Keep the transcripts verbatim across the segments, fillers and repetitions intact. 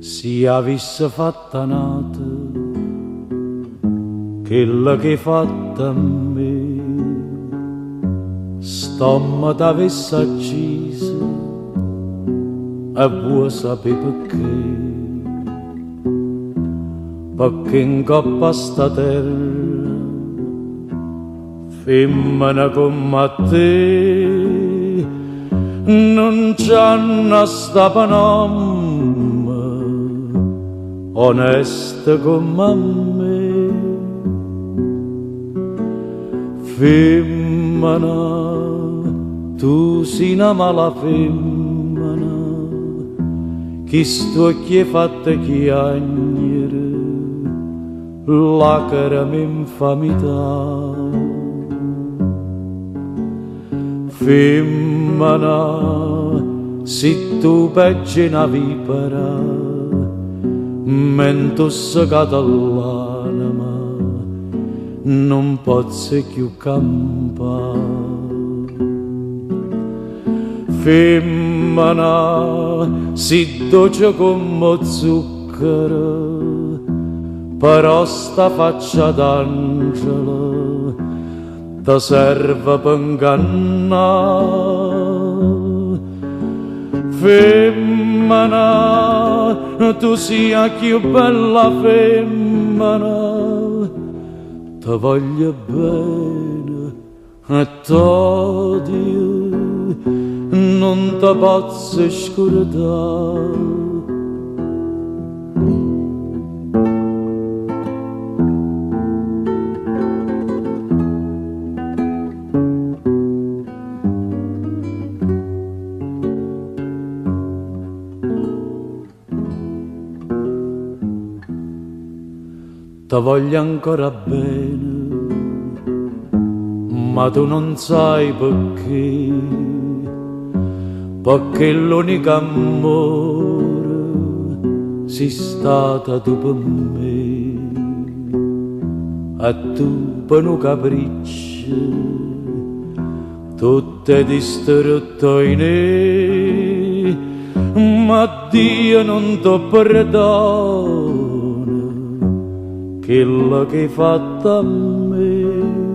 Si avesse fatta nata quella che hai fatta a me, stomma t'avesse accesa e vuoi sapere perché? Perché in coppa a sta terra femmina come te non c'hanno sta panomma onesta come me. Femmina, tu sei una mala femmina, che sto che fatta chiagnere la cara m'infamità. Femmina, se tu peggi una vipera, mento segata l'anima, non posso più campare. Femmina, si dolce come zucchero, però sta faccia d'angelo ti serve per ingannare. Femmina, tu sia più bella femmina, ti voglio bene e t'odio, non ti posso scordare. Ti voglio ancora bene, ma tu non sai perché, perché l'unico amore sei stata tu per me, e tu per un capriccio tutte distrutto in me, ma Dio non ti perdona quello che hai fatto a me.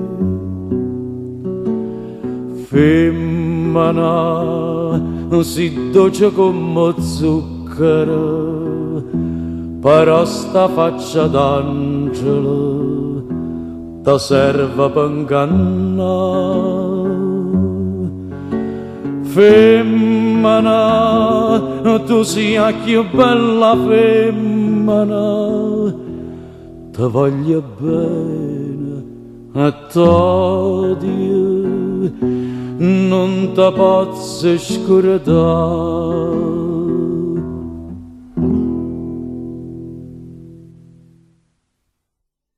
Femmina, si dolce come zucchero, però sta faccia d'angelo ti serve per ingannare. Femmina, tu sia più bella femmina, ti voglio bene e t'odio, non ti posso scordare.